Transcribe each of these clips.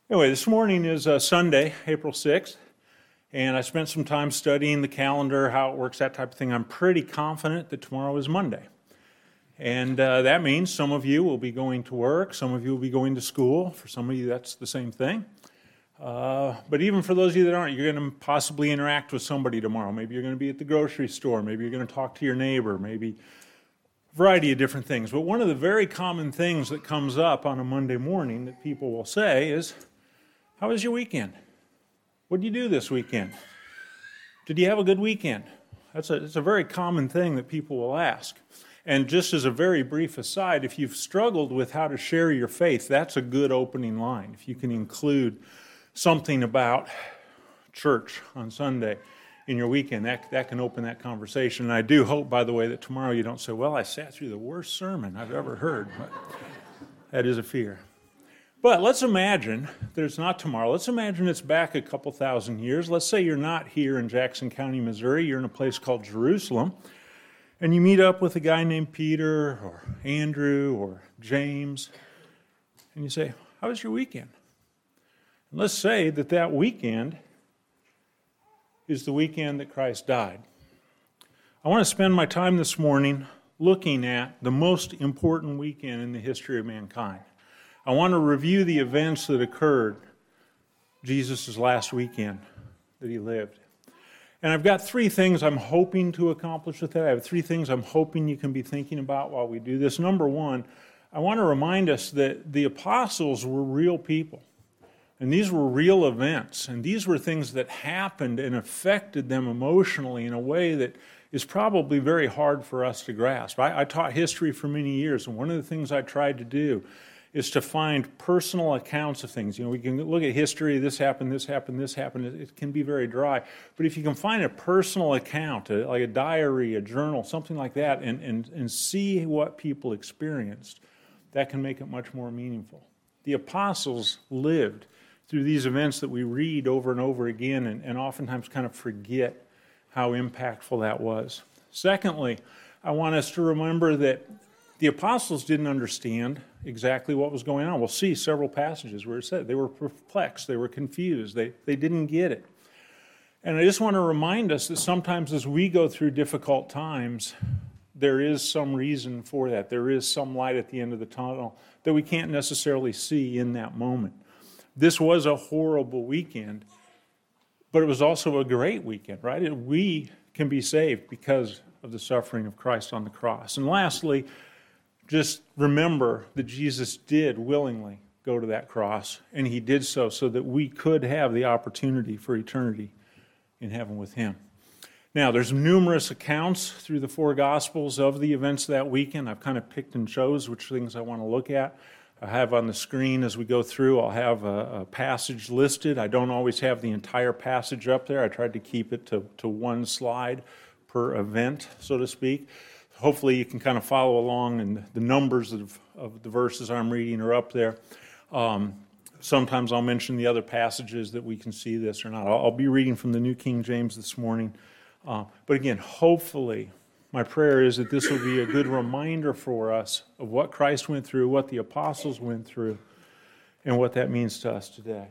Anyway, this morning is Sunday, April 6th, and I spent some time studying the calendar, how it works, that type of thing. I'm pretty confident that tomorrow is Monday. And that means some of you will be going to work, some of you will be going to school. For some of you, that's the same thing. But even for those of you that aren't, you're going to possibly interact with somebody tomorrow. Maybe you're going to be at the grocery store. Maybe you're going to talk to your neighbor. Maybe a variety of different things. But one of the very common things that comes up on a Monday morning that people will say is, "How was your weekend? What did you do this weekend? Did you have a good weekend?" It's a very common thing that people will ask. And just as a very brief aside, if you've struggled with how to share your faith, that's a good opening line. If you can include something about church on Sunday in your weekend, that can open that conversation. And I do hope, by the way, that tomorrow you don't say, "Well, I sat through the worst sermon I've ever heard." But that is a fear. But let's imagine that it's not tomorrow. Let's imagine it's back a couple thousand years. Let's say you're not here in Jackson County, Missouri. You're in a place called Jerusalem. And you meet up with a guy named Peter or Andrew or James. And you say, "How was your weekend?" And let's say that weekend is the weekend that Christ died. I want to spend my time this morning looking at the most important weekend in the history of mankind. I want to review the events that occurred Jesus' last weekend that he lived. And I've got three things I'm hoping to accomplish with that. I have three things I'm hoping you can be thinking about while we do this. Number one, I want to remind us that the apostles were real people. And these were real events. And these were things that happened and affected them emotionally in a way that is probably very hard for us to grasp. I taught history for many years, and one of the things I tried to do is to find personal accounts of things. You know, we can look at history, this happened, this happened, this happened. It can be very dry. But if you can find a personal account, like a diary, a journal, something like that, and see what people experienced, that can make it much more meaningful. The apostles lived through these events that we read over and over again and oftentimes kind of forget how impactful that was. Secondly, I want us to remember that the apostles didn't understand exactly what was going on. We'll see several passages where it said they were perplexed, they were confused, they didn't get it. And I just want to remind us that sometimes as we go through difficult times, there is some reason for that. There is some light at the end of the tunnel that we can't necessarily see in that moment. This was a horrible weekend, but it was also a great weekend, right? We can be saved because of the suffering of Christ on the cross. And lastly, just remember that Jesus did willingly go to that cross, and he did so that we could have the opportunity for eternity in heaven with him. Now, there's numerous accounts through the four Gospels of the events of that weekend. I've kind of picked and chose which things I want to look at. I have on the screen as we go through, I'll have a passage listed. I don't always have the entire passage up there. I tried to keep it to one slide per event, so to speak. Hopefully you can kind of follow along, and the numbers of the verses I'm reading are up there. Sometimes I'll mention the other passages that we can see this or not. I'll be reading from the New King James this morning. But again, hopefully, my prayer is that this will be a good reminder for us of what Christ went through, what the apostles went through, and what that means to us today.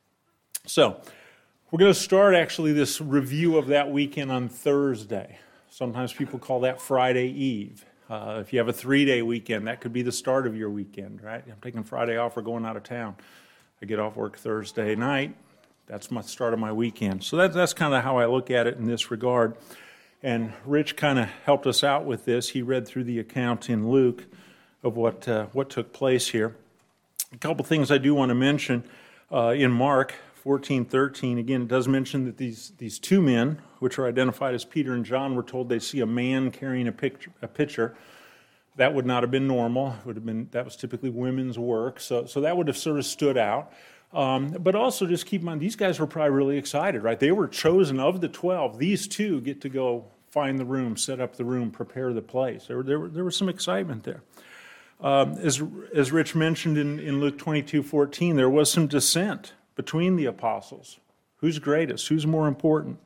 So, we're going to start actually this review of that weekend on Thursday. Sometimes people call that Friday Eve. If you have a 3-day weekend, that could be the start of your weekend, right? I'm taking Friday off or going out of town. I get off work Thursday night. That's my start of my weekend. So that's kind of how I look at it in this regard. And Rich kind of helped us out with this. He read through the account in Luke of what took place here. A couple things I do want to mention in Mark 14:13, again, it does mention that these two men, which are identified as Peter and John, were told they see a man carrying a pitcher. That would not have been normal. That was typically women's work, so that would have sort of stood out. But also just keep in mind, these guys were probably really excited, right? They were chosen of the 12. These two get to go find the room, set up the room, prepare the place. There was some excitement there. As Rich mentioned in Luke 22:14, there was some dissent between the apostles. Who's greatest? Who's more important?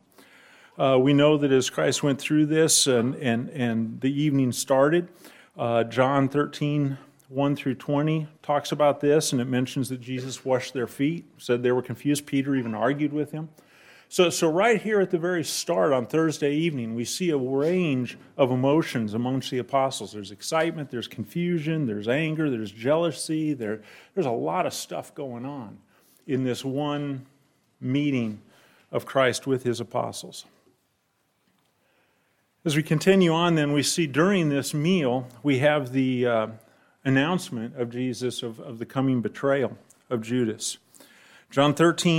We know that as Christ went through this and the evening started, John 13 1 through 20 talks about this, and it mentions that Jesus washed their feet, said they were confused. Peter even argued with him. So right here at the very start on Thursday evening, we see a range of emotions amongst the apostles. There's excitement, there's confusion, there's anger, there's jealousy, there's a lot of stuff going on in this one meeting of Christ with his apostles. As we continue on, then, we see during this meal, we have the announcement of Jesus of the coming betrayal of Judas. John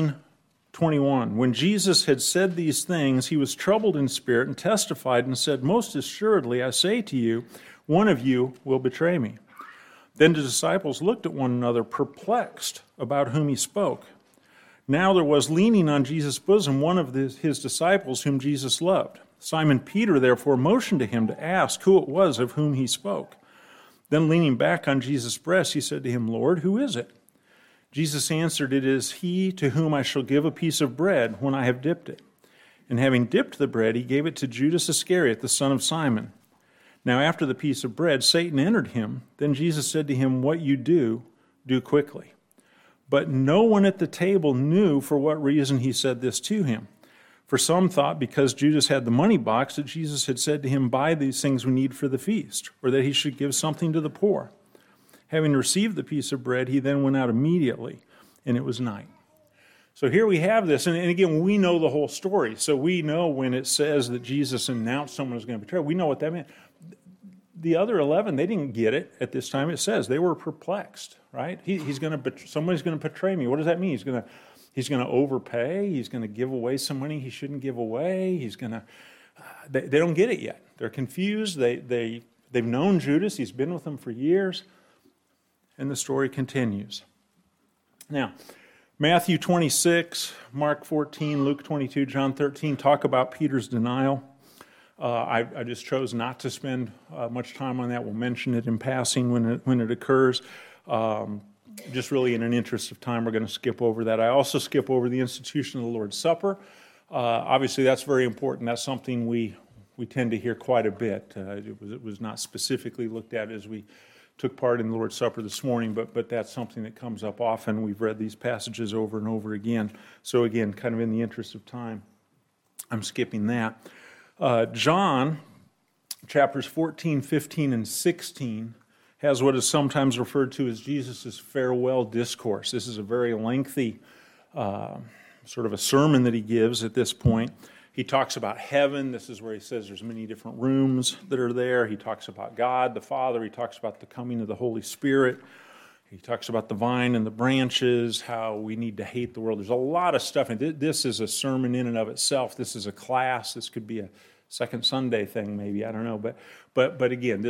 13:21. When Jesus had said these things, he was troubled in spirit and testified and said, "Most assuredly, I say to you, one of you will betray me." Then the disciples looked at one another, perplexed about whom he spoke. Now there was leaning on Jesus' bosom one of his disciples whom Jesus loved. Simon Peter therefore motioned to him to ask who it was of whom he spoke. Then leaning back on Jesus' breast, he said to him, "Lord, who is it?" Jesus answered, "It is he to whom I shall give a piece of bread when I have dipped it." And having dipped the bread, he gave it to Judas Iscariot, the son of Simon. Now after the piece of bread, Satan entered him. Then Jesus said to him, "What you do, do quickly." But no one at the table knew for what reason he said this to him. For some thought because Judas had the money box that Jesus had said to him, "Buy these things we need for the feast," or that he should give something to the poor. Having received the piece of bread, he then went out immediately, and it was night. So here we have this, and again, we know the whole story. So we know when it says that Jesus announced someone was going to betray, we know what that meant. The other 11, they didn't get it at this time. It says they were perplexed, right? Somebody's going to betray me. What does that mean? He's going to overpay. He's going to give away some money he shouldn't give away. They don't get it yet. They're confused. They've known Judas. He's been with them for years. And the story continues. Now, Matthew 26, Mark 14, Luke 22, John 13 talk about Peter's denial. I just chose not to spend much time on that. We'll mention it in passing when it occurs. Just really in an interest of time, we're going to skip over that. I also skip over the institution of the Lord's Supper. Obviously, that's very important. That's something we tend to hear quite a bit. It was not specifically looked at as we took part in the Lord's Supper this morning, but that's something that comes up often. We've read these passages over and over again. So again, kind of in the interest of time, I'm skipping that. John, chapters 14, 15, and 16, has what is sometimes referred to as Jesus' farewell discourse. This is a very lengthy sort of a sermon that he gives at this point. He talks about heaven. This is where he says there's many different rooms that are there. He talks about God, the Father. He talks about the coming of the Holy Spirit. He talks about the vine and the branches, how we need to hate the world. There's a lot of stuff. And this is a sermon in and of itself. This is a class. This could be a second Sunday thing, maybe. I don't know. But again,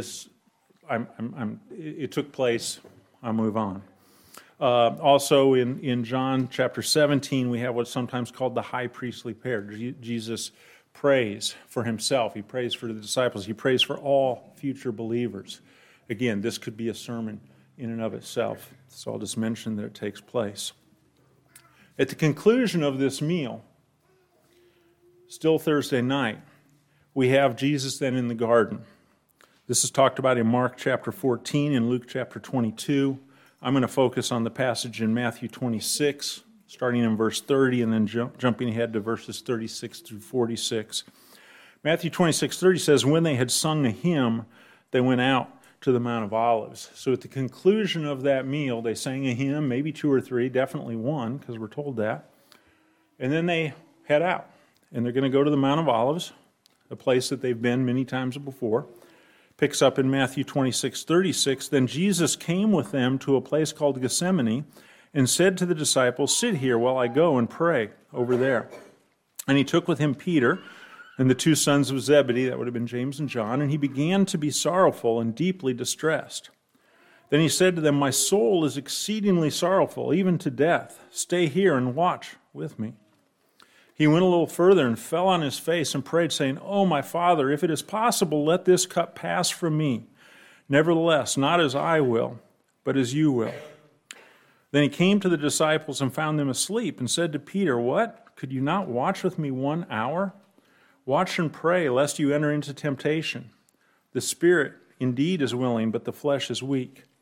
it took place. I'll move on. Also in John chapter 17, we have what's sometimes called the high priestly prayer. Jesus prays for himself. He prays for the disciples. He prays for all future believers. Again, this could be a sermon in and of itself. So I'll just mention that it takes place. At the conclusion of this meal, still Thursday night, we have Jesus then in the garden. This is talked about in Mark chapter 14 and Luke chapter 22. I'm going to focus on the passage in Matthew 26, starting in verse 30 and then jumping ahead to verses 36 through 46. Matthew 26:30 says, "When they had sung a hymn, they went out to the Mount of Olives." So at the conclusion of that meal, they sang a hymn, maybe two or three, definitely one, because we're told that. And then they head out, and they're going to go to the Mount of Olives, a place that they've been many times before. Picks up in Matthew 26:36, "Then Jesus came with them to a place called Gethsemane and said to the disciples, 'Sit here while I go and pray over there.' And he took with him Peter and the two sons of Zebedee," that would have been James and John, "and he began to be sorrowful and deeply distressed. Then he said to them, 'My soul is exceedingly sorrowful, even to death. Stay here and watch with me.' He went a little further and fell on his face and prayed, saying, 'Oh, my Father, if it is possible, let this cup pass from me. Nevertheless, not as I will, but as you will.' Then he came to the disciples and found them asleep and said to Peter, 'What? Could you not watch with me 1 hour? Watch and pray, lest you enter into temptation. The spirit indeed is willing, but the flesh is weak.'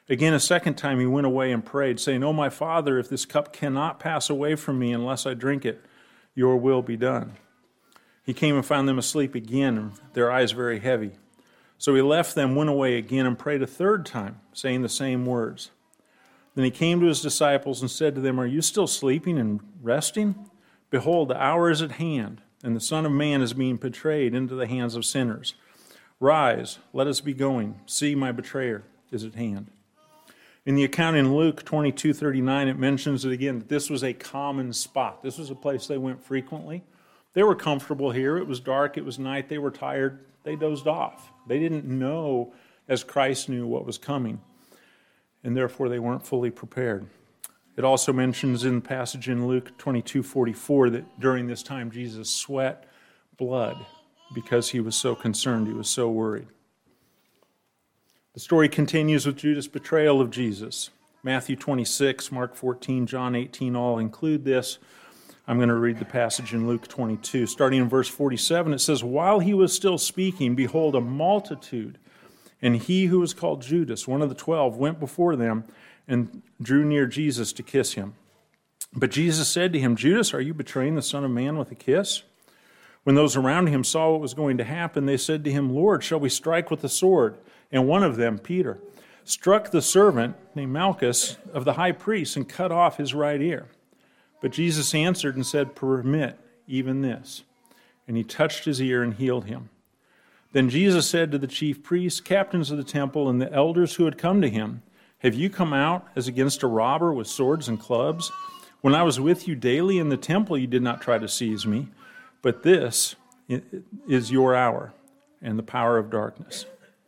Again, a second time he went away and prayed, saying, "O my Father, if this cup cannot pass away from me unless I drink it, your will be done." He came and found them asleep again, and their eyes very heavy. So he left them, went away again, and prayed a third time, saying the same words. Then he came to his disciples and said to them, "Are you still sleeping and resting? Behold, the hour is at hand, and the Son of Man is being betrayed into the hands of sinners. Rise, let us be going. See, my betrayer is at hand." In the account in Luke 22:39, it mentions it again that this was a common spot. This was a place they went frequently. They were comfortable here. It was dark. It was night. They were tired. They dozed off. They didn't know, as Christ knew, what was coming, and therefore they weren't fully prepared. It also mentions in the passage in Luke 22:44 that during this time Jesus sweat blood because he was so concerned. He was so worried. The story continues with Judas' betrayal of Jesus. Matthew 26, Mark 14, John 18 all include this. I'm going to read the passage in Luke 22. Starting in verse 47, it says, "While he was still speaking, behold, a multitude, and he who was called Judas, one of the 12, went before them and drew near Jesus to kiss him. But Jesus said to him, 'Judas, are you betraying the Son of Man with a kiss?' When those around him saw what was going to happen, they said to him, 'Lord, shall we strike with the sword?' And one of them, Peter, struck the servant named Malchus of the high priest and cut off his right ear. But Jesus answered and said, 'Permit even this.' And he touched his ear and healed him. Then Jesus said to the chief priests, captains of the temple, and the elders who had come to him, 'Have you come out as against a robber with swords and clubs? When I was with you daily in the temple, you did not try to seize me. But this is your hour and the power of darkness.'"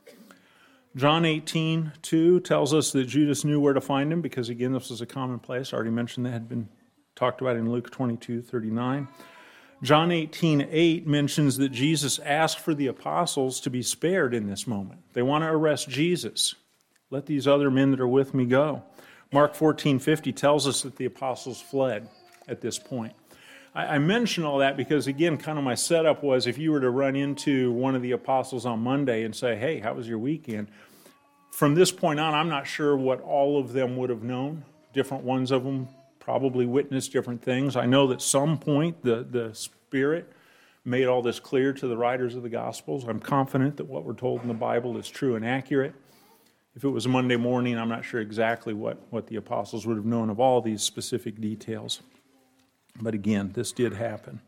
John 18:2 tells us that Judas knew where to find him because, again, this was a common place. I already mentioned that had been talked about in Luke 22:39. John 18:8 mentions that Jesus asked for the apostles to be spared in this moment. They want to arrest Jesus. Let these other men that are with me go. Mark 14:50 tells us that the apostles fled at this point. I mention all that because, again, kind of my setup was if you were to run into one of the apostles on Monday and say, "Hey, how was your weekend?" From this point on, I'm not sure what all of them would have known. Different ones of them probably witnessed different things. I know that at some point the Spirit made all this clear to the writers of the Gospels. I'm confident that what we're told in the Bible is true and accurate. If it was a Monday morning, I'm not sure exactly what the apostles would have known of all these specific details. But again, this did happen.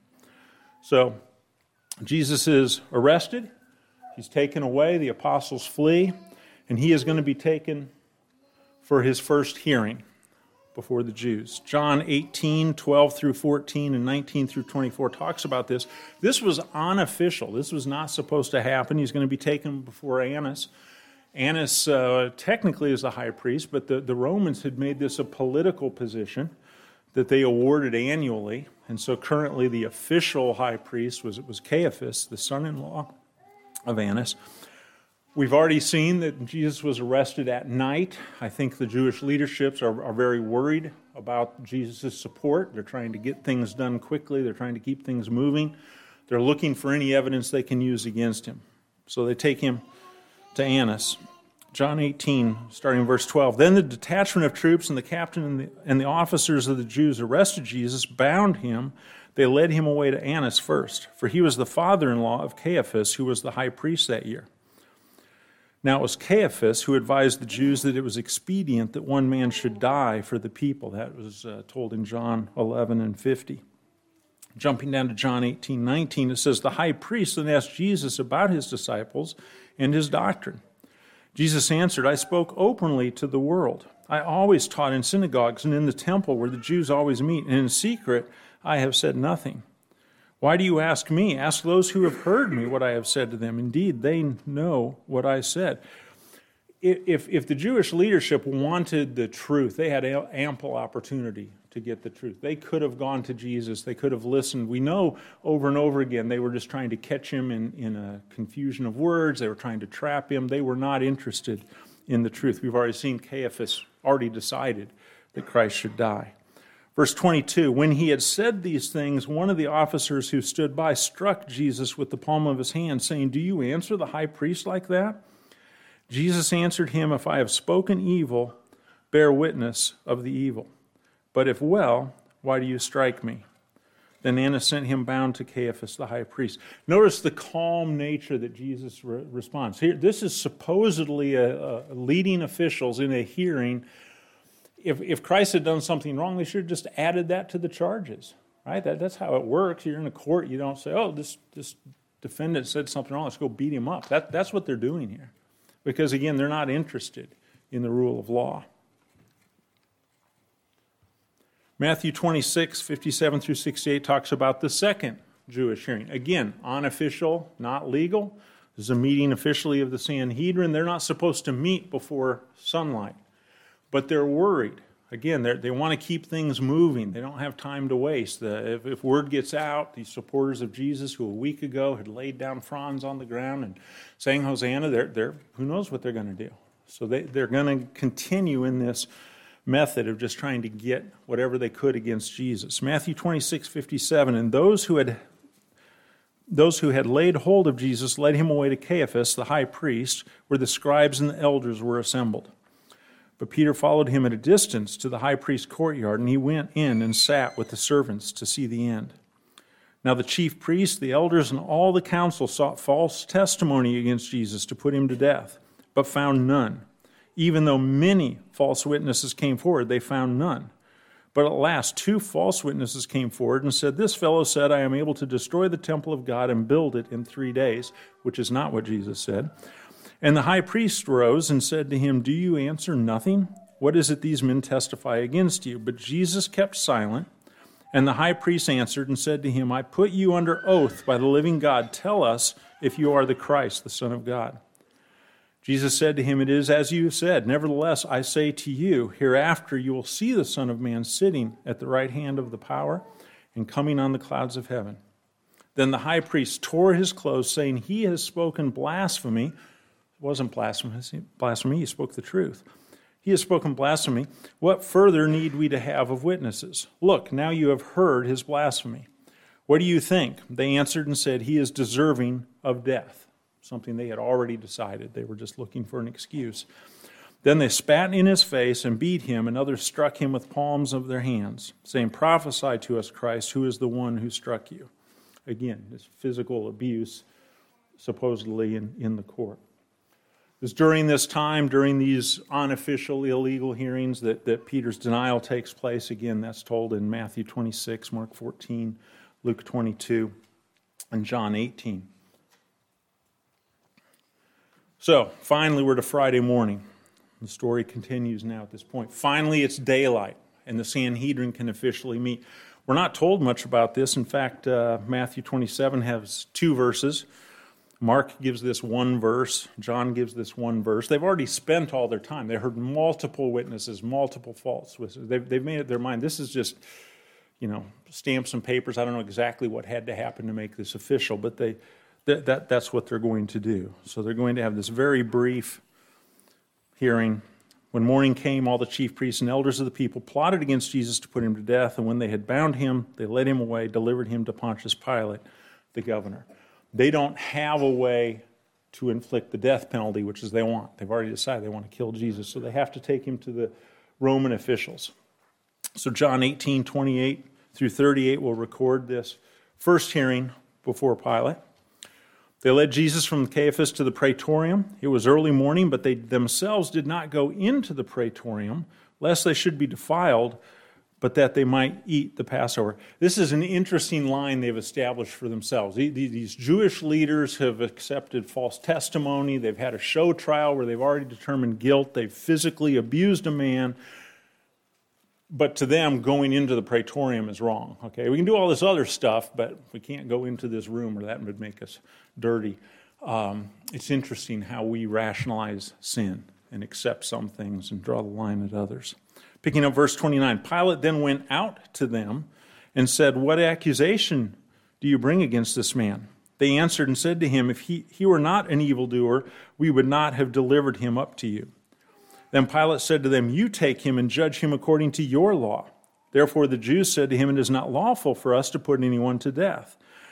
So Jesus is arrested. He's taken away. The apostles flee. And he is going to be taken for his first hearing before the Jews. John 18:12 through 14 and 19 through 24 talks about this. This was unofficial. This was not supposed to happen. He's going to be taken before Annas. Annas technically is the high priest, but the Romans had made this a political position that they awarded annually. And so currently the official high priest was Caiaphas, the son-in-law of Annas. We've already seen that Jesus was arrested at night. I think the Jewish leaderships are very worried about Jesus' support. They're trying to get things done quickly. They're trying to keep things moving. They're looking for any evidence they can use against him. So they take him to Annas. John 18, starting in verse 12. "Then the detachment of troops and the captain and the officers of the Jews arrested Jesus, bound him. They led him away to Annas first, for he was the father-in-law of Caiaphas, who was the high priest that year. Now it was Caiaphas who advised the Jews that it was expedient that one man should die for the people." That was told in John 11 and 50. Jumping down to John 18:19, it says, "The high priest then asked Jesus about his disciples and his doctrine. Jesus answered, 'I spoke openly to the world. I always taught in synagogues and in the temple where the Jews always meet, and in secret I have said nothing. Why do you ask me? Ask those who have heard me what I have said to them. Indeed, they know what I said.'" If the Jewish leadership wanted the truth, they had ample opportunity to get the truth. They could have gone to Jesus. They could have listened. We know over and over again they were just trying to catch him in a confusion of words. They were trying to trap him. They were not interested in the truth. We've already seen Caiaphas already decided that Christ should die. Verse 22, "When he had said these things, one of the officers who stood by struck Jesus with the palm of his hand, saying, 'Do you answer the high priest like that?' Jesus answered him, if I have spoken evil, bear witness of the evil. But if well, why do you strike me? Then Annas sent him bound to Caiaphas, the high priest. Notice the calm nature that Jesus responds. Here, this is supposedly a leading officials in a hearing. If Christ had done something wrong, they should have just added that to the charges, right? That's how it works. You're in a court. You don't say, oh, this defendant said something wrong. Let's go beat him up. That's what they're doing here. Because, again, they're not interested in the rule of law. Matthew 26, 57 through 68 talks about the second Jewish hearing. Again, unofficial, not legal. This is a meeting officially of the Sanhedrin. They're not supposed to meet before sunlight. But they're worried. Again, they want to keep things moving. They don't have time to waste. If word gets out, these supporters of Jesus who a week ago had laid down fronds on the ground and sang Hosanna, who knows what they're going to do. So they're going to continue in this method of just trying to get whatever they could against Jesus. Matthew 26, 57, and those who had laid hold of Jesus led him away to Caiaphas, the high priest, where the scribes and the elders were assembled. But Peter followed him at a distance to the high priest's courtyard, and he went in and sat with the servants to see the end. Now the chief priests, the elders, and all the council sought false testimony against Jesus to put him to death, but found none. Even though many false witnesses came forward, they found none. But at last 2 false witnesses came forward and said, this fellow said, I am able to destroy the temple of God and build it in 3 days, which is not what Jesus said. And the high priest rose and said to him, do you answer nothing? What is it these men testify against you? But Jesus kept silent. And the high priest answered and said to him, I put you under oath by the living God. Tell us if you are the Christ, the Son of God. Jesus said to him, it is as you have said. Nevertheless, I say to you, hereafter you will see the Son of Man sitting at the right hand of the power and coming on the clouds of heaven. Then the high priest tore his clothes, saying, he has spoken blasphemy. It wasn't blasphemy, he spoke the truth. He has spoken blasphemy. What further need we to have of witnesses? Look, now you have heard his blasphemy. What do you think? They answered and said, he is deserving of death. Something they had already decided. They were just looking for an excuse. Then they spat in his face and beat him, and others struck him with palms of their hands, saying, prophesy to us, Christ, who is the one who struck you? Again, this physical abuse supposedly in the court. It was during this time, during these unofficial, illegal hearings, that Peter's denial takes place. Again, that's told in Matthew 26, Mark 14, Luke 22, and John 18. So, finally, we're to Friday morning. The story continues now at this point. Finally, it's daylight, and the Sanhedrin can officially meet. We're not told much about this. In fact, Matthew 27 has 2 verses. Mark gives this 1 verse. John gives this 1 verse. They've already spent all their time. They heard multiple witnesses, multiple false witnesses. They've made up their mind. This is just, stamp some papers. I don't know exactly what had to happen to make this official, but that's what they're going to do. So they're going to have this very brief hearing. When morning came, all the chief priests and elders of the people plotted against Jesus to put him to death, and when they had bound him, they led him away, delivered him to Pontius Pilate, the governor. They don't have a way to inflict the death penalty, which is they want. They've already decided they want to kill Jesus, so they have to take him to the Roman officials. So John 18, 28 through 38 will record this first hearing before Pilate. They led Jesus from Caiaphas to the praetorium. It was early morning, but they themselves did not go into the praetorium, lest they should be defiled, but that they might eat the Passover. This is an interesting line they've established for themselves. These Jewish leaders have accepted false testimony. They've had a show trial where they've already determined guilt. They've physically abused a man. But to them, going into the praetorium is wrong. Okay, we can do all this other stuff, but we can't go into this room or that would make us dirty. It's interesting how we rationalize sin and accept some things and draw the line at others. Picking up verse 29, Pilate then went out to them and said, what accusation do you bring against this man? They answered and said to him, if he were not an evildoer, we would not have delivered him up to you. Then Pilate said to them, you take him and judge him according to your law. Therefore the Jews said to him, it is not lawful for us to put anyone to death.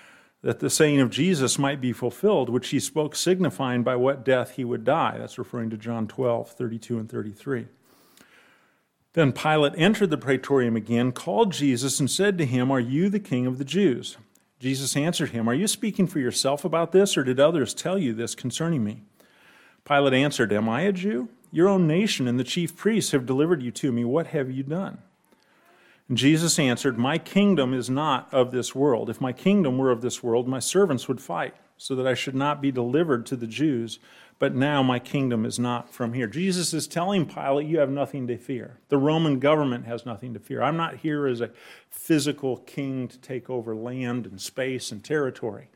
that the saying of Jesus might be fulfilled, which he spoke, signifying by what death he would die. That's referring to John 12, 32 and 33. Then Pilate entered the praetorium again, called Jesus, and said to him, "Are you the king of the Jews?" Jesus answered him, "Are you speaking for yourself about this, or did others tell you this concerning me?" Pilate answered, "Am I a Jew? Your own nation and the chief priests have delivered you to me. What have you done?" And Jesus answered, "My kingdom is not of this world. If my kingdom were of this world, my servants would fight, so that I should not be delivered to the Jews. But now my kingdom is not from here." Jesus is telling Pilate, you have nothing to fear. The Roman government has nothing to fear. I'm not here as a physical king to take over land and space and territory.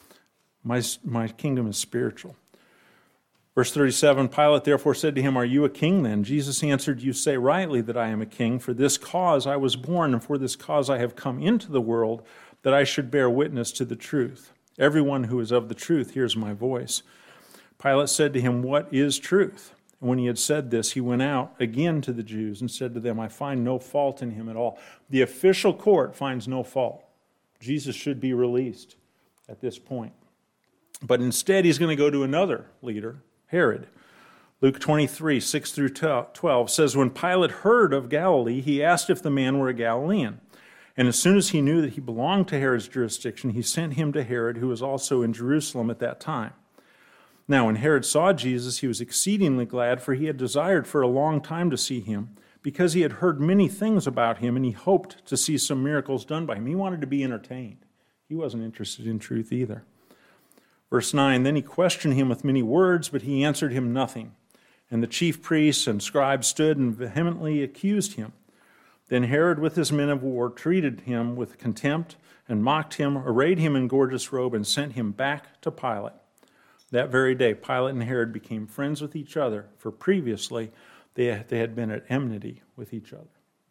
My kingdom is spiritual. Verse 37, Pilate therefore said to him, "Are you a king then?" Jesus answered, "You say rightly that I am a king. For this cause I was born, and for this cause I have come into the world, that I should bear witness to the truth. Everyone who is of the truth hears my voice." Pilate said to him, "What is truth?" And when he had said this, he went out again to the Jews and said to them, "I find no fault in him at all." The official court finds no fault. Jesus should be released at this point. But instead, he's going to go to another leader, Herod. Luke 23, 6 through 12 says, "When Pilate heard of Galilee, he asked if the man were a Galilean. And as soon as he knew that he belonged to Herod's jurisdiction, he sent him to Herod, who was also in Jerusalem at that time. Now, when Herod saw Jesus, he was exceedingly glad, for he had desired for a long time to see him, because he had heard many things about him, and he hoped to see some miracles done by him." He wanted to be entertained. He wasn't interested in truth either. Verse 9, "Then he questioned him with many words, but he answered him nothing. And the chief priests and scribes stood and vehemently accused him. Then Herod with his men of war treated him with contempt and mocked him, arrayed him in gorgeous robe, and sent him back to Pilate. That very day, Pilate and Herod became friends with each other, for previously they had been at enmity with each other.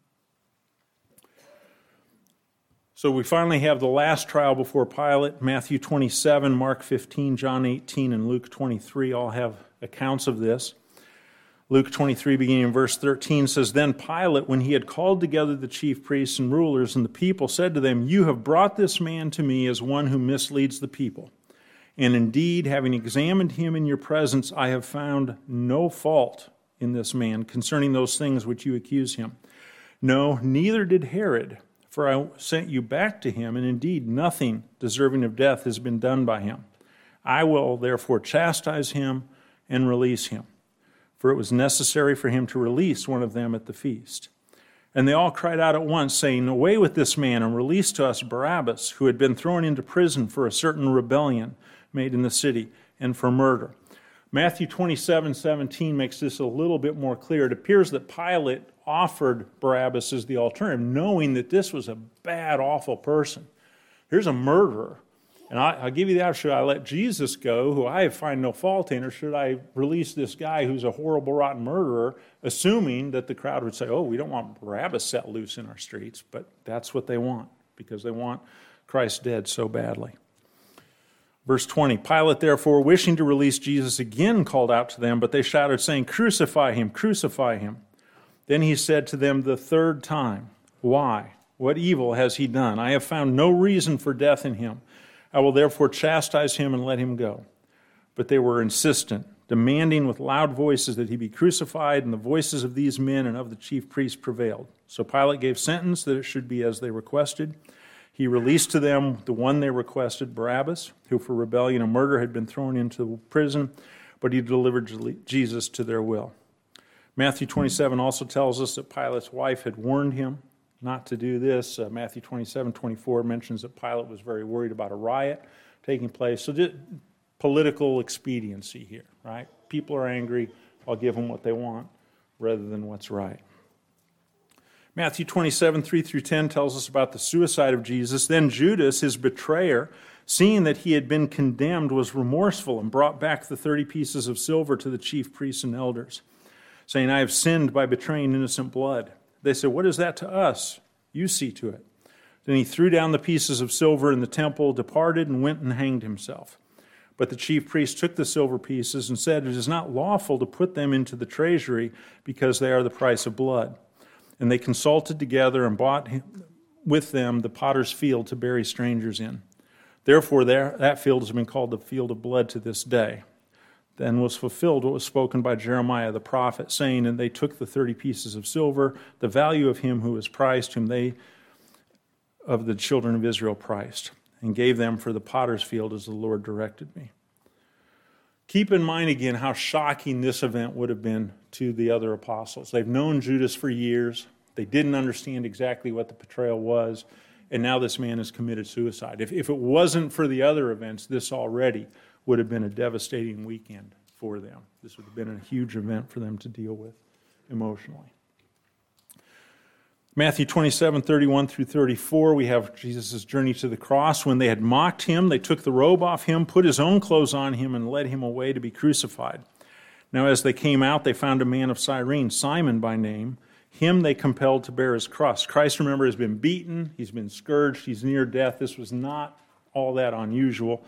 So we finally have the last trial before Pilate. Matthew 27, Mark 15, John 18, and Luke 23 all have accounts of this. Luke 23, beginning in verse 13, says, "Then Pilate, when he had called together the chief priests and rulers and the people, said to them, 'You have brought this man to me as one who misleads the people. And indeed, having examined him in your presence, I have found no fault in this man concerning those things which you accuse him. No, neither did Herod, for I sent you back to him, and indeed nothing deserving of death has been done by him. I will therefore chastise him and release him.' For it was necessary for him to release one of them at the feast. And they all cried out at once, saying, 'Away with this man, and release to us Barabbas, who had been thrown into prison for a certain rebellion made in the city, and for murder.'" Matthew 27:17 makes this a little bit more clear. It appears that Pilate offered Barabbas as the alternative, knowing that this was a bad, awful person. Here's a murderer. And I'll give you the option: should I let Jesus go, who I find no fault in, or should I release this guy who's a horrible, rotten murderer, assuming that the crowd would say, "Oh, we don't want Barabbas set loose in our streets." But that's what they want, because they want Christ dead so badly. Verse 20, "Pilate, therefore, wishing to release Jesus, again called out to them, but they shouted, saying, 'Crucify him, crucify him.' Then he said to them the third time, 'Why? What evil has he done? I have found no reason for death in him. I will therefore chastise him and let him go.' But they were insistent, demanding with loud voices that he be crucified, and the voices of these men and of the chief priests prevailed. So Pilate gave sentence that it should be as they requested. He released to them the one they requested, Barabbas, who for rebellion and murder had been thrown into prison, but he delivered Jesus to their will." Matthew 27 also tells us that Pilate's wife had warned him not to do this. Matthew 27:24 mentions that Pilate was very worried about a riot taking place. So just political expediency here, right? People are angry. I'll give them what they want rather than what's right. Matthew 27, 3 through 10 tells us about the suicide of Jesus. "Then Judas, his betrayer, seeing that he had been condemned, was remorseful and brought back the 30 pieces of silver to the chief priests and elders, saying, 'I have sinned by betraying innocent blood.' They said, 'What is that to us? You see to it.' Then he threw down the pieces of silver in the temple, departed, and went and hanged himself. But the chief priests took the silver pieces and said, 'It is not lawful to put them into the treasury, because they are the price of blood.' And they consulted together and bought with them the potter's field to bury strangers in. Therefore, that field has been called the field of blood to this day. Then was fulfilled what was spoken by Jeremiah the prophet, saying, and they took the 30 pieces of silver, the value of him who was priced, whom they of the children of Israel priced, and gave them for the potter's field as the Lord directed me. Keep in mind again how shocking this event would have been to the other apostles. They've known Judas for years. They didn't understand exactly what the betrayal was, and now this man has committed suicide. If it wasn't for the other events, this already would have been a devastating weekend for them. This would have been a huge event for them to deal with emotionally. Matthew 27:31 through 34, we have Jesus' journey to the cross. When they had mocked him, they took the robe off him, put his own clothes on him, and led him away to be crucified. Now as they came out, they found a man of Cyrene, Simon by name. Him they compelled to bear his cross. Christ, remember, has been beaten, he's been scourged, he's near death. This was not all that unusual,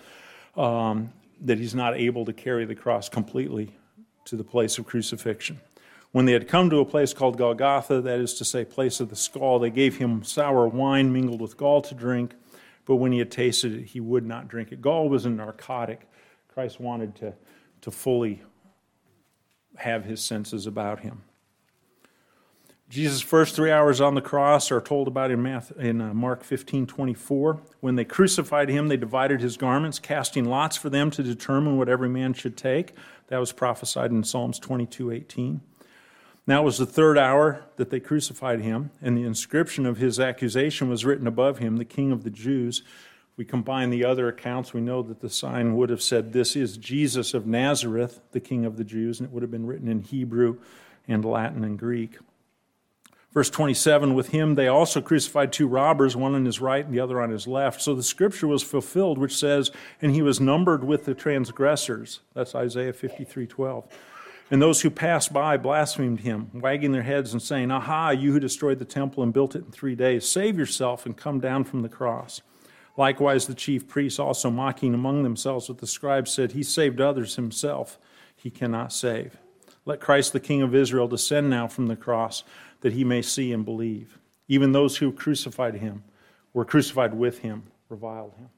that he's not able to carry the cross completely to the place of crucifixion. When they had come to a place called Golgotha, that is to say, place of the skull, they gave him sour wine mingled with gall to drink, but when he had tasted it, he would not drink it. Gall was a narcotic. Christ wanted to fully have his senses about him. Jesus' first 3 hours on the cross are told about in Mark 15:24. When they crucified him, they divided his garments, casting lots for them to determine what every man should take. That was prophesied in Psalms 22:18. Now it was the third hour that they crucified him, and the inscription of his accusation was written above him, the King of the Jews. If we combine the other accounts, we know that the sign would have said, "This is Jesus of Nazareth, the King of the Jews," and it would have been written in Hebrew and Latin and Greek. Verse 27, with him they also crucified two robbers, one on his right and the other on his left. So the scripture was fulfilled, which says, and he was numbered with the transgressors. That's Isaiah 53:12. And those who passed by blasphemed him, wagging their heads and saying, "Aha, you who destroyed the temple and built it in 3 days, save yourself and come down from the cross." Likewise the chief priests also mocking among themselves with the scribes said, "He saved others himself, he cannot save. Let Christ the King of Israel descend now from the cross, that he may see and believe." Even those who crucified him, were crucified with him, reviled him.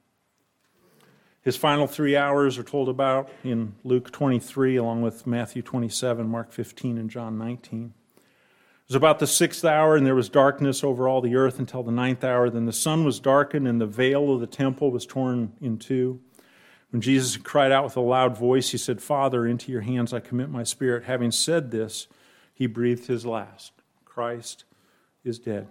His final 3 hours are told about in Luke 23, along with Matthew 27, Mark 15, and John 19. It was about the 6th hour, and there was darkness over all the earth until the 9th hour. Then the sun was darkened, and the veil of the temple was torn in two. When Jesus cried out with a loud voice, he said, "Father, into your hands I commit my spirit." Having said this, he breathed his last. Christ is dead.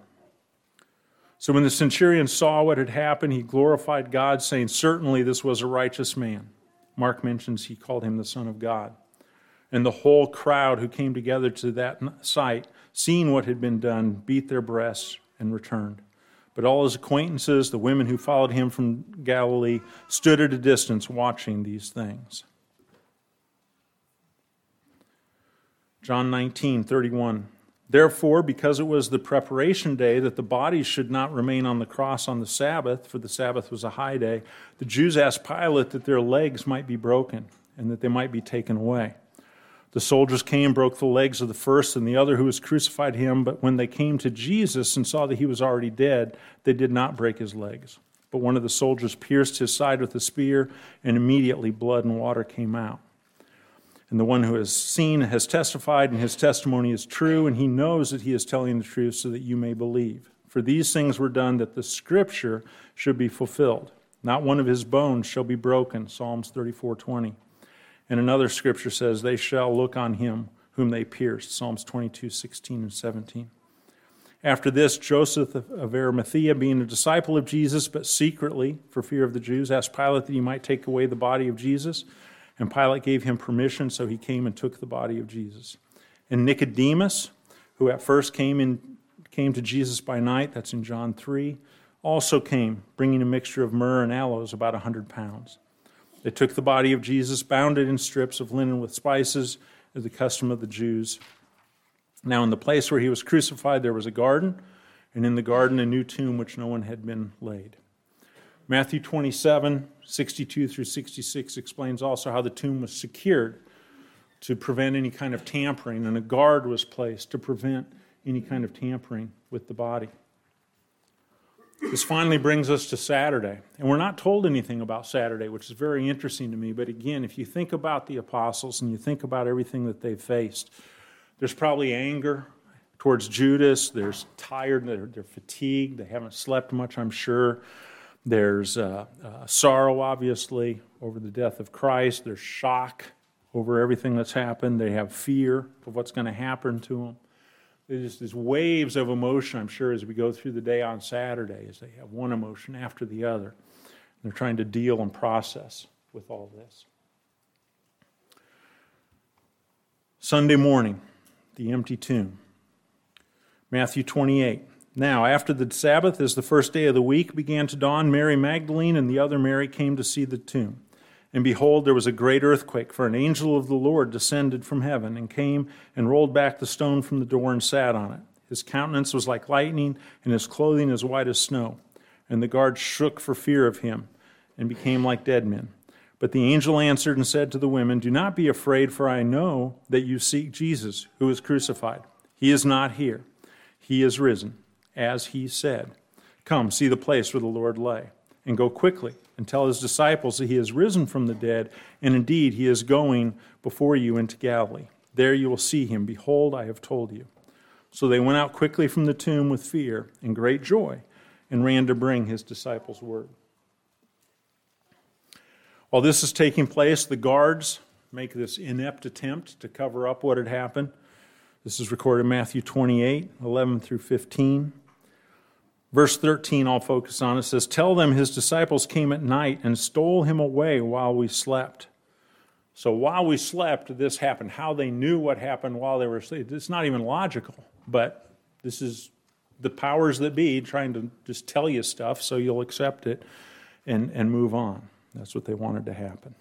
So when the centurion saw what had happened, he glorified God, saying, "Certainly this was a righteous man." Mark mentions he called him the Son of God. And the whole crowd who came together to that sight, seeing what had been done, beat their breasts and returned. But all his acquaintances, the women who followed him from Galilee, stood at a distance watching these things. John 19:31. Therefore, because it was the preparation day that the bodies should not remain on the cross on the Sabbath, for the Sabbath was a high day, the Jews asked Pilate that their legs might be broken and that they might be taken away. The soldiers came, broke the legs of the first and the other who was crucified him, but when they came to Jesus and saw that he was already dead, they did not break his legs. But one of the soldiers pierced his side with a spear, and immediately blood and water came out. And the one who has seen has testified, and his testimony is true, and he knows that he is telling the truth so that you may believe. For these things were done that the scripture should be fulfilled. Not one of his bones shall be broken, Psalms 34:20. And another scripture says, they shall look on him whom they pierced, Psalms 22:16 and 17. After this, Joseph of Arimathea, being a disciple of Jesus, but secretly, for fear of the Jews, asked Pilate that he might take away the body of Jesus. And Pilate gave him permission, so he came and took the body of Jesus. And Nicodemus, who at first came to Jesus by night, that's in John 3, also came, bringing a mixture of myrrh and aloes, about 100 pounds. They took the body of Jesus, bound it in strips of linen with spices, as the custom of the Jews. Now in the place where he was crucified there was a garden, and in the garden a new tomb which no one had been laid. Matthew 27:62 through 66 explains also how the tomb was secured to prevent any kind of tampering, and a guard was placed to prevent any kind of tampering with the body. This finally brings us to Saturday. And we're not told anything about Saturday, which is very interesting to me. But again, if you think about the apostles and you think about everything that they've faced, there's probably anger towards Judas. There's tired, they're fatigued, they haven't slept much, I'm sure. There's sorrow, obviously, over the death of Christ. There's shock over everything that's happened. They have fear of what's going to happen to them. There's just these waves of emotion, I'm sure, as we go through the day on Saturday, as they have one emotion after the other. They're trying to deal and process with all this. Sunday morning, the empty tomb. Matthew 28. Now, after the Sabbath, as the first day of the week began to dawn, Mary Magdalene and the other Mary came to see the tomb. And behold, there was a great earthquake, for an angel of the Lord descended from heaven and came and rolled back the stone from the door and sat on it. His countenance was like lightning, and his clothing as white as snow. And the guards shook for fear of him and became like dead men. But the angel answered and said to the women, "Do not be afraid, for I know that you seek Jesus, who was crucified. He is not here. He is risen, as he said. Come, see the place where the Lord lay, and go quickly and tell his disciples that he is risen from the dead, and indeed he is going before you into Galilee. There you will see him. Behold, I have told you." So they went out quickly from the tomb with fear and great joy, and ran to bring his disciples word. While this is taking place, the guards make this inept attempt to cover up what had happened. This is recorded in Matthew 28, 11 through 15. Verse 13, I'll focus on. It says, "Tell them his disciples came at night and stole him away while we slept." So while we slept, this happened. How they knew what happened while they were asleep, it's not even logical. But this is the powers that be trying to just tell you stuff so you'll accept it and move on. That's what they wanted to happen.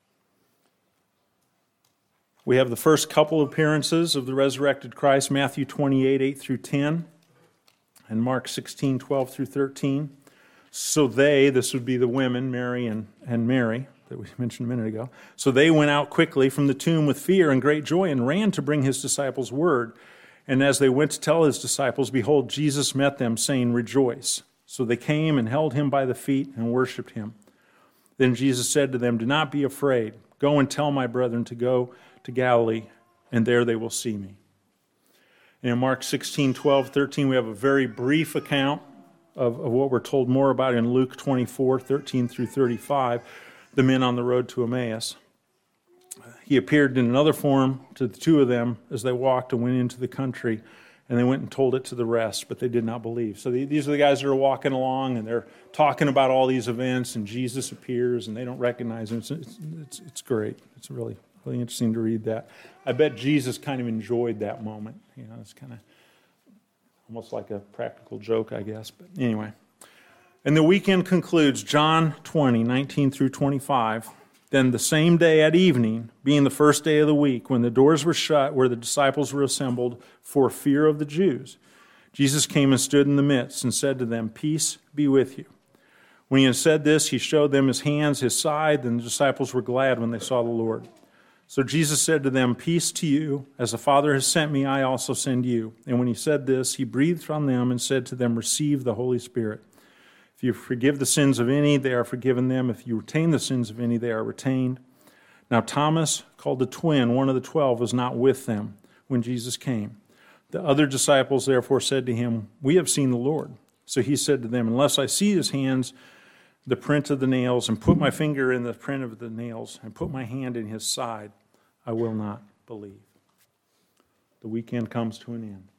We have the first couple appearances of the resurrected Christ, Matthew 28, 8 through 10. And Mark 16, 12 through 13. So this would be the women, Mary and Mary, that we mentioned a minute ago. So they went out quickly from the tomb with fear and great joy and ran to bring his disciples word. And as they went to tell his disciples, behold, Jesus met them, saying, "Rejoice." So they came and held him by the feet and worshipped him. Then Jesus said to them, "Do not be afraid. Go and tell my brethren to go to Galilee, and there they will see me." And in Mark 16, 12, 13, we have a very brief account of what we're told more about in Luke 24, 13 through 35, the men on the road to Emmaus. He appeared in another form to the two of them as they walked and went into the country, and they went and told it to the rest, but they did not believe. So these are the guys that are walking along, and they're talking about all these events, and Jesus appears, and they don't recognize him. It's great. It's really interesting to read that. I bet Jesus kind of enjoyed that moment. You know, it's kind of almost like a practical joke, I guess. But anyway. And the weekend concludes, John 20, 19 through 25. Then the same day at evening, being the first day of the week, when the doors were shut where the disciples were assembled for fear of the Jews, Jesus came and stood in the midst and said to them, "Peace be with you." When he had said this, he showed them his hands, his side, and the disciples were glad when they saw the Lord. So Jesus said to them, "Peace to you. As the Father has sent me, I also send you." And when he said this, he breathed on them and said to them, "Receive the Holy Spirit. If you forgive the sins of any, they are forgiven them. If you retain the sins of any, they are retained." Now Thomas, called the twin, one of the 12, was not with them when Jesus came. The other disciples therefore said to him, "We have seen the Lord." So he said to them, "Unless I see his hands, the print of the nails, and put my finger in the print of the nails, and put my hand in his side, I will not believe." The weekend comes to an end.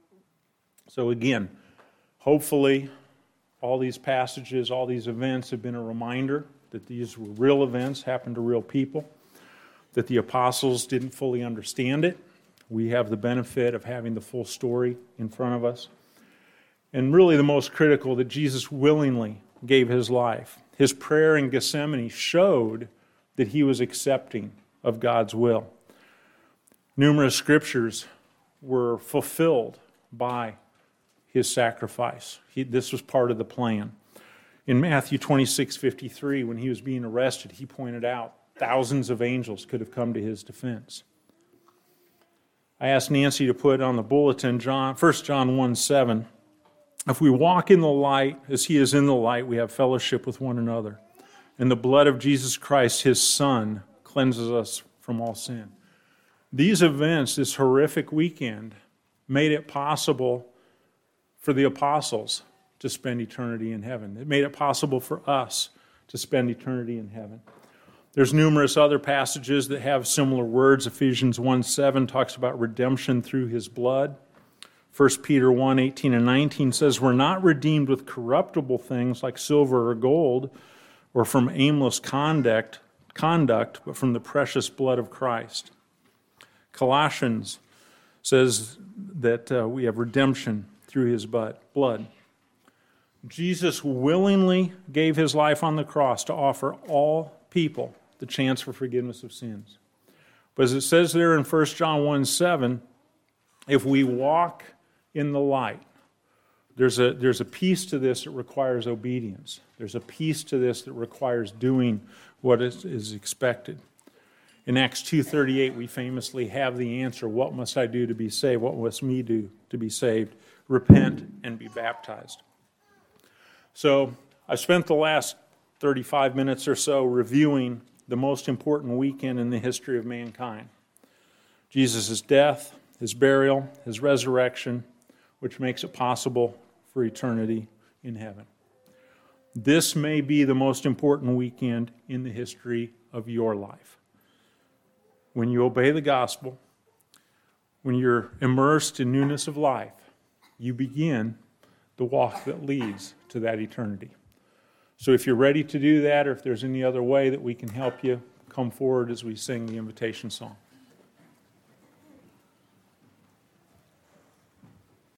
So again, hopefully all these passages, all these events have been a reminder that these were real events, happened to real people, that the apostles didn't fully understand it. We have the benefit of having the full story in front of us. And really the most critical, that Jesus willingly gave his life. His prayer in Gethsemane showed that he was accepting of God's will. Numerous scriptures were fulfilled by his sacrifice. This was part of the plan. In Matthew 26:53, when he was being arrested, he pointed out thousands of angels could have come to his defense. I asked Nancy to put on the bulletin 1 John 1:7. If we walk in the light as he is in the light, we have fellowship with one another. And the blood of Jesus Christ, his Son, cleanses us from all sin. These events, this horrific weekend, made it possible for the apostles to spend eternity in heaven. It made it possible for us to spend eternity in heaven. There's numerous other passages that have similar words. Ephesians 1:7 talks about redemption through his blood. 1 Peter 1:18 and 19 says, we're not redeemed with corruptible things like silver or gold or from aimless conduct, but from the precious blood of Christ. Colossians says that we have redemption through his blood. Jesus willingly gave his life on the cross to offer all people the chance for forgiveness of sins. But as it says there in 1 John 1:7, if we walk in the light, there's a piece to this that requires obedience. There's a piece to this that requires doing what is expected. In Acts 2:38, we famously have the answer, what must I do to be saved? What must me do to be saved? Repent and be baptized. So I spent the last 35 minutes or so reviewing the most important weekend in the history of mankind. Jesus' death, his burial, his resurrection, which makes it possible for eternity in heaven. This may be the most important weekend in the history of your life. When you obey the gospel, when you're immersed in newness of life, you begin the walk that leads to that eternity. So if you're ready to do that, or if there's any other way that we can help you, come forward as we sing the invitation song.